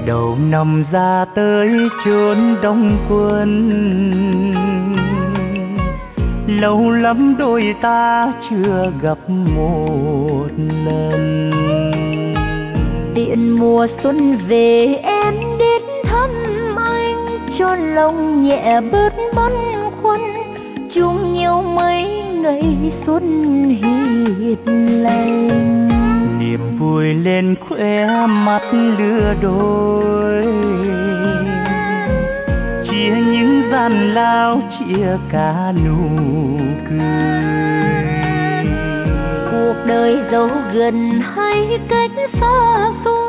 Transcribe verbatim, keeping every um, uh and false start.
đầu năm ra tới chốn đông quân, lâu lắm đôi ta chưa gặp một lần. Tiện mùa xuân về em đến thăm anh, cho lòng nhẹ bớt băn khoăn, chung nhau mấy ngày xuân hiền lành. Niềm vui lên khóe mắt lứa đôi, chia những gian lao, chia cả nụ cười. Cuộc đời dẫu gần hay cách xa xôi,